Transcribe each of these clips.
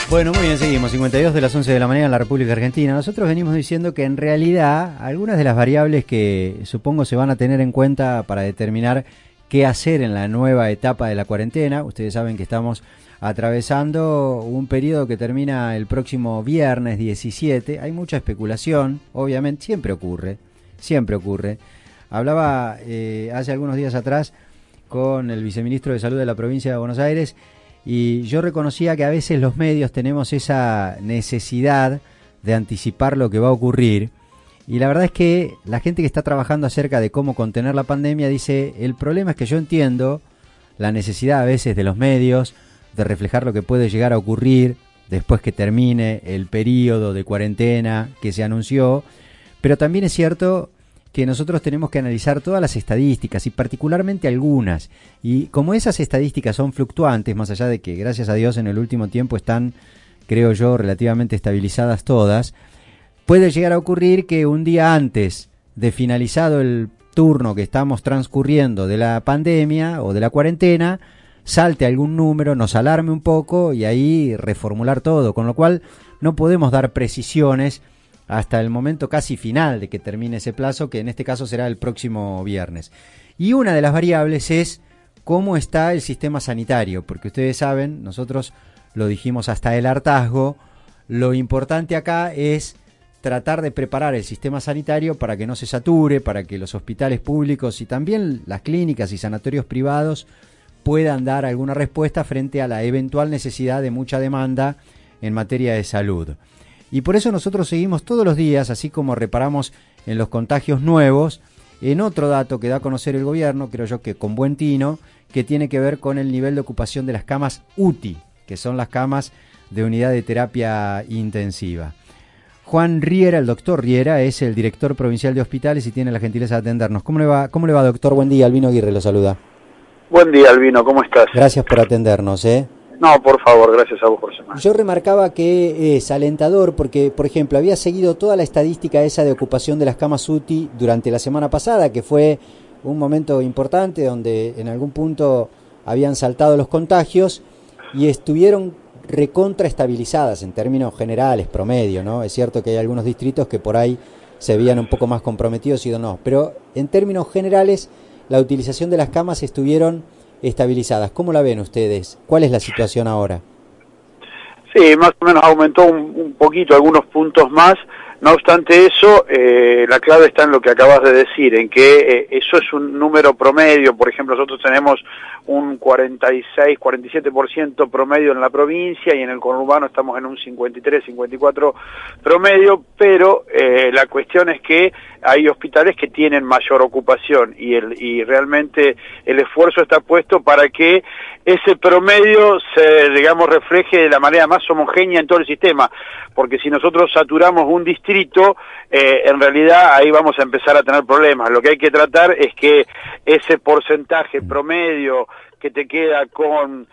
Bueno, muy bien, seguimos. 52 de las 11 de la mañana en la República Argentina. Nosotros venimos diciendo que en realidad algunas de las variables que supongo se van a tener en cuenta para determinar qué hacer en la nueva etapa de la cuarentena. Ustedes saben que estamos atravesando un periodo que termina el próximo viernes 17. Hay mucha especulación, obviamente, siempre ocurre. Hablaba hace algunos días atrás con el viceministro de Salud de la provincia de Buenos Aires y yo reconocía que a veces los medios tenemos esa necesidad de anticipar lo que va a ocurrir. Y la verdad es que la gente que está trabajando acerca de cómo contener la pandemia dice, el problema es que yo entiendo la necesidad a veces de los medios de reflejar lo que puede llegar a ocurrir después que termine el periodo de cuarentena que se anunció, pero también es cierto que nosotros tenemos que analizar todas las estadísticas y particularmente algunas. Y como esas estadísticas son fluctuantes, más allá de que gracias a Dios en el último tiempo están, creo yo, relativamente estabilizadas todas, puede llegar a ocurrir que un día antes de finalizado el turno que estamos transcurriendo de la pandemia o de la cuarentena, salte algún número, nos alarme un poco y ahí reformular todo, con lo cual no podemos dar precisiones hasta el momento casi final de que termine ese plazo, que en este caso será el próximo viernes. Y una de las variables es cómo está el sistema sanitario, porque ustedes saben, nosotros lo dijimos hasta el hartazgo, lo importante acá es tratar de preparar el sistema sanitario para que no se sature, para que los hospitales públicos y también las clínicas y sanatorios privados puedan dar alguna respuesta frente a la eventual necesidad de mucha demanda en materia de salud. Y por eso nosotros seguimos todos los días, así como reparamos en los contagios nuevos, en otro dato que da a conocer el gobierno, creo yo que con buen tino, que tiene que ver con el nivel de ocupación de las camas UTI, que son las camas de unidad de terapia intensiva. Juan Riera, el doctor Riera, es el director provincial de hospitales y tiene la gentileza de atendernos. ¿Cómo le va, doctor? Buen día, Albino Aguirre lo saluda. Buen día, Albino, ¿cómo estás? Gracias por atendernos, No, por favor, gracias a vos por llamar. Yo remarcaba que es alentador porque, por ejemplo, había seguido toda la estadística esa de ocupación de las camas UTI durante la semana pasada, que fue un momento importante donde en algún punto habían saltado los contagios y estuvieron recontraestabilizadas en términos generales, promedio, ¿no? Es cierto que hay algunos distritos que por ahí se veían un poco más comprometidos y otros no, pero en términos generales la utilización de las camas estuvieron estabilizadas. ¿Cómo la ven ustedes? ¿Cuál es la situación ahora? Sí, más o menos aumentó un poquito, algunos puntos más. No obstante eso, la clave está en lo que acabas de decir, en que eso es un número promedio. Por ejemplo, nosotros tenemos un 46, 47% promedio en la provincia y en el conurbano estamos en un 53, 54 promedio, pero la cuestión es que hay hospitales que tienen mayor ocupación y realmente el esfuerzo está puesto para que ese promedio se, digamos, refleje de la manera más homogénea en todo el sistema, porque si nosotros saturamos un distrito, en realidad ahí vamos a empezar a tener problemas. Lo que hay que tratar es que ese porcentaje promedio que te queda con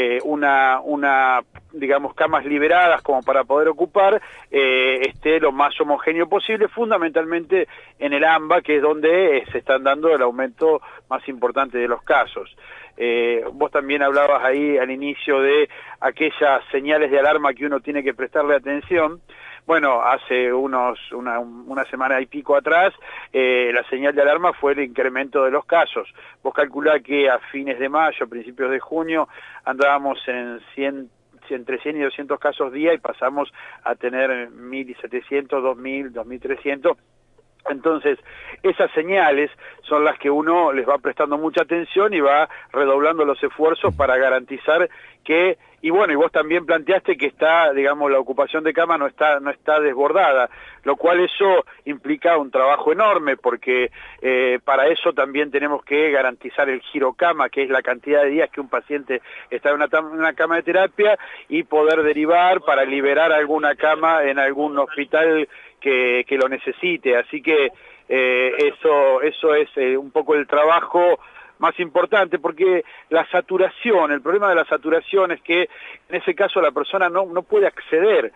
digamos, camas liberadas como para poder ocupar, esté lo más homogéneo posible, fundamentalmente en el AMBA, que es donde se están dando el aumento más importante de los casos. Vos también hablabas ahí al inicio de aquellas señales de alarma que uno tiene que prestarle atención. Bueno, hace una semana y pico atrás, la señal de alarma fue el incremento de los casos. Vos calculá que a fines de mayo, principios de junio, andábamos en entre 100 y 200 casos día y pasamos a tener 1.700, 2.000, 2.300. Entonces, esas señales son las que uno les va prestando mucha atención y va redoblando los esfuerzos para garantizar que, y bueno, y vos también planteaste que está, digamos, la ocupación de cama no está desbordada, lo cual eso implica un trabajo enorme, porque para eso también tenemos que garantizar el girocama, que es la cantidad de días que un paciente está en una cama de terapia, y poder derivar para liberar alguna cama en algún hospital que lo necesite. Así que eso es un poco el trabajo más importante, porque la saturación, el problema de la saturación es que en ese caso la persona no puede acceder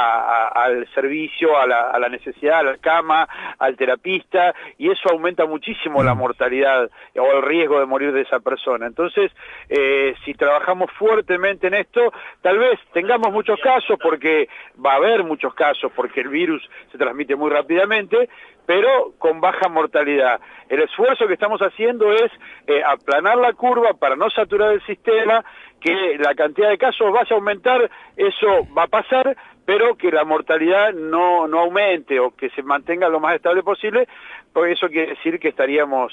al servicio, a la necesidad, a la cama, al terapista, y eso aumenta muchísimo la mortalidad o el riesgo de morir de esa persona. Entonces, si trabajamos fuertemente en esto, tal vez tengamos muchos casos, porque va a haber muchos casos, porque el virus se transmite muy rápidamente, pero con baja mortalidad. El esfuerzo que estamos haciendo es aplanar la curva para no saturar el sistema, que la cantidad de casos vaya a aumentar, eso va a pasar, pero que la mortalidad no aumente o que se mantenga lo más estable posible, porque eso quiere decir que estaríamos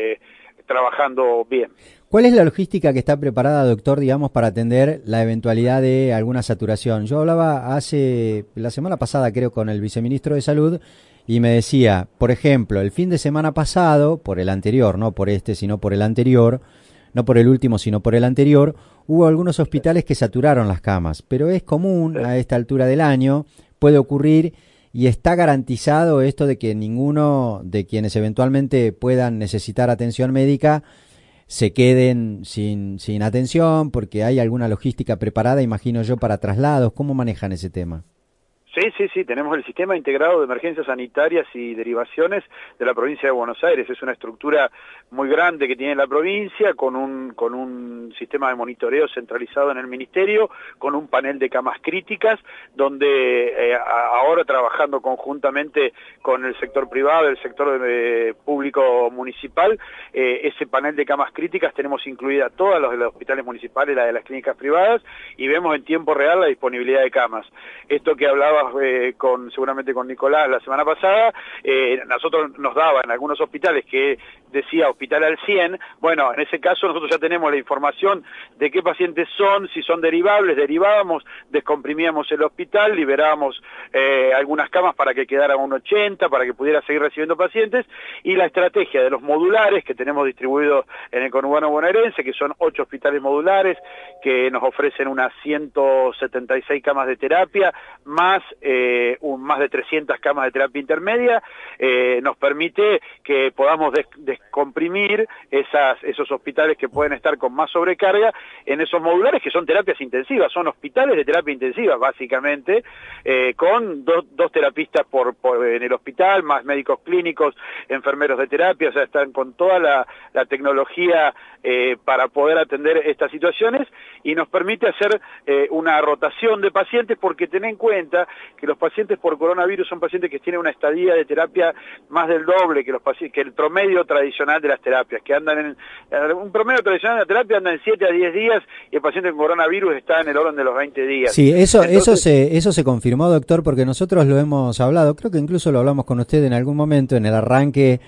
trabajando bien. ¿Cuál es la logística que está preparada, doctor, digamos, para atender la eventualidad de alguna saturación? Yo hablaba la semana pasada, creo, con el viceministro de Salud, y me decía, por ejemplo, el fin de semana pasado, por el anterior, no por este, sino por el anterior, no por el último, sino por el anterior, hubo algunos hospitales que saturaron las camas, pero es común a esta altura del año, puede ocurrir, y está garantizado esto de que ninguno de quienes eventualmente puedan necesitar atención médica se queden sin atención, porque hay alguna logística preparada, imagino yo, para traslados. ¿Cómo manejan ese tema? Sí, tenemos el Sistema Integrado de Emergencias Sanitarias y Derivaciones de la provincia de Buenos Aires. Es una estructura muy grande que tiene la provincia, con un sistema de monitoreo centralizado en el Ministerio, con un panel de camas críticas, donde ahora trabajando conjuntamente con el sector privado, el sector público municipal, ese panel de camas críticas tenemos incluida todas las de los hospitales municipales, la de las clínicas privadas, y vemos en tiempo real la disponibilidad de camas. Esto que hablaba seguramente con Nicolás la semana pasada, nosotros nos daba en algunos hospitales que decía hospital al 100, bueno, en ese caso nosotros ya tenemos la información de qué pacientes son, si son derivables, derivábamos, descomprimíamos el hospital, liberábamos algunas camas para que quedara un 80, para que pudiera seguir recibiendo pacientes, y la estrategia de los modulares que tenemos distribuidos en el conurbano bonaerense, que son 8 hospitales modulares, que nos ofrecen unas 176 camas de terapia, más de 300 camas de terapia intermedia, nos permite que podamos descomprimir esos hospitales que pueden estar con más sobrecarga en esos modulares que son terapias intensivas, son hospitales de terapia intensiva básicamente, con dos terapistas en el hospital, más médicos clínicos, enfermeros de terapia, o sea, están con toda la tecnología para poder atender estas situaciones, y nos permite hacer una rotación de pacientes, porque ten en cuenta que los pacientes por coronavirus son pacientes que tienen una estadía de terapia más del doble que el promedio tradicional de las terapias, que andan un promedio tradicional de la terapia anda en 7 a 10 días, y el paciente con coronavirus está en el orden de los 20 días. Sí, eso se confirmó, doctor, porque nosotros lo hemos hablado, creo que incluso lo hablamos con usted en algún momento, en el arranque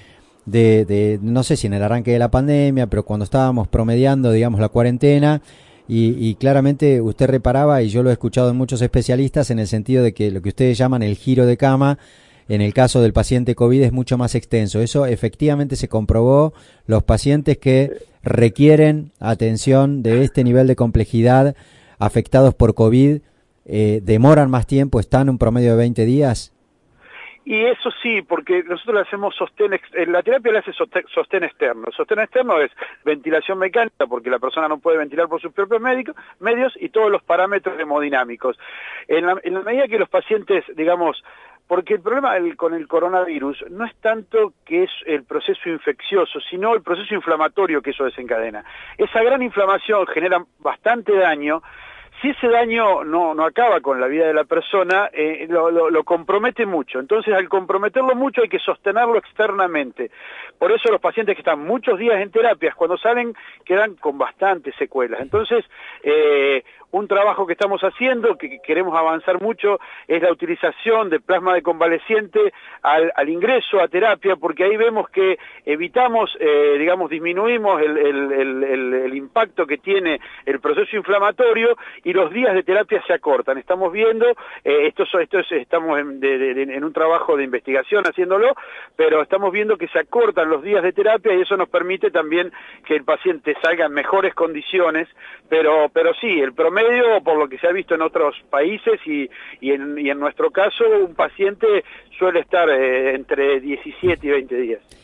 no sé si en el arranque de la pandemia, pero cuando estábamos promediando, digamos, la cuarentena, y claramente usted reparaba, y yo lo he escuchado en muchos especialistas, en el sentido de que lo que ustedes llaman el giro de cama, en el caso del paciente COVID es mucho más extenso. Eso efectivamente se comprobó. Los pacientes que requieren atención de este nivel de complejidad, afectados por COVID, demoran más tiempo, están un promedio de 20 días. Y eso sí, porque nosotros le hacemos la terapia le hace sostén externo. El sostén externo es ventilación mecánica, porque la persona no puede ventilar por sus propios medios, y todos los parámetros hemodinámicos. En la medida que los pacientes, digamos, porque el problema con el coronavirus no es tanto que es el proceso infeccioso, sino el proceso inflamatorio que eso desencadena. Esa gran inflamación genera bastante daño. Si ese daño no acaba con la vida de la persona, lo compromete mucho. Entonces, al comprometerlo mucho, hay que sostenerlo externamente. Por eso los pacientes que están muchos días en terapias, cuando salen, quedan con bastantes secuelas. Entonces, un trabajo que estamos haciendo, que queremos avanzar mucho, es la utilización de plasma de convaleciente al ingreso a terapia, porque ahí vemos que evitamos, disminuimos el impacto que tiene el proceso inflamatorio, y los días de terapia se acortan. Estamos viendo, estamos en un trabajo de investigación haciéndolo, pero estamos viendo que se acortan los días de terapia, y eso nos permite también que el paciente salga en mejores condiciones, pero sí, el promedio, por lo que se ha visto en otros países y en nuestro caso, un paciente suele estar entre 17 y 20 días.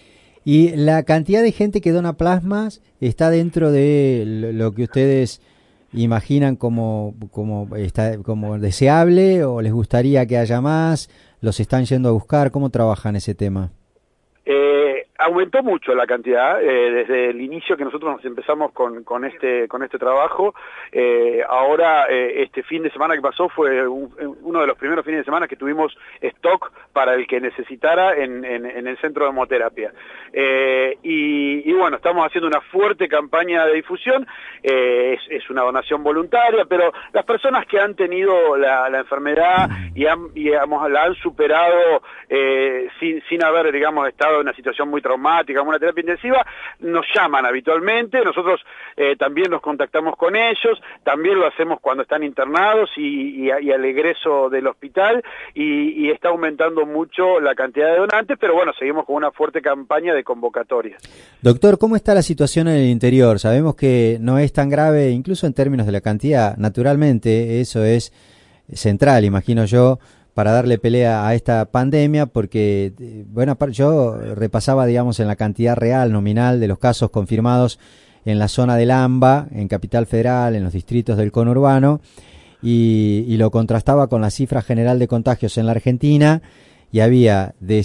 Y la cantidad de gente que dona plasmas está dentro de lo que ustedes imaginan como deseable, o les gustaría que haya más, los están yendo a buscar, ¿cómo trabajan ese tema? Aumentó mucho la cantidad desde el inicio que nosotros nos empezamos con este trabajo. Ahora este fin de semana que pasó fue uno de los primeros fines de semana que tuvimos stock para el que necesitara en el centro de hemoterapia. Y bueno, estamos haciendo una fuerte campaña de difusión. Es una donación voluntaria, pero las personas que han tenido la enfermedad y la han superado sin haber, digamos, estado en una situación muy traumática, como una terapia intensiva, nos llaman habitualmente. Nosotros también nos contactamos con ellos, también lo hacemos cuando están internados y al egreso del hospital, y está aumentando mucho la cantidad de donantes, pero bueno, seguimos con una fuerte campaña de convocatorias. Doctor, ¿cómo está la situación en el interior? Sabemos que no es tan grave, incluso en términos de la cantidad. Naturalmente, eso es central, imagino yo, para darle pelea a esta pandemia, porque bueno, yo repasaba, digamos, en la cantidad real, nominal, de los casos confirmados en la zona del AMBA, en Capital Federal, en los distritos del conurbano, y lo contrastaba con la cifra general de contagios en la Argentina, y había de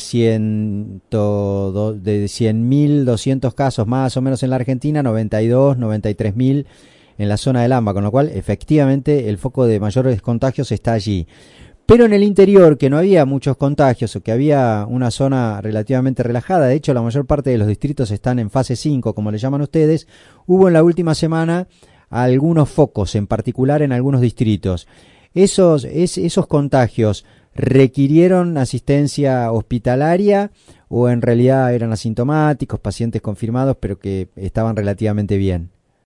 100.200 casos más o menos en la Argentina, 93.000 en la zona del AMBA, con lo cual efectivamente el foco de mayores contagios está allí. Pero en el interior, que no había muchos contagios, o que había una zona relativamente relajada, de hecho la mayor parte de los distritos están en fase 5, como le llaman ustedes, hubo en la última semana algunos focos, en particular en algunos distritos. ¿Esos contagios requirieron asistencia hospitalaria o en realidad eran asintomáticos, pacientes confirmados, pero que estaban relativamente bien?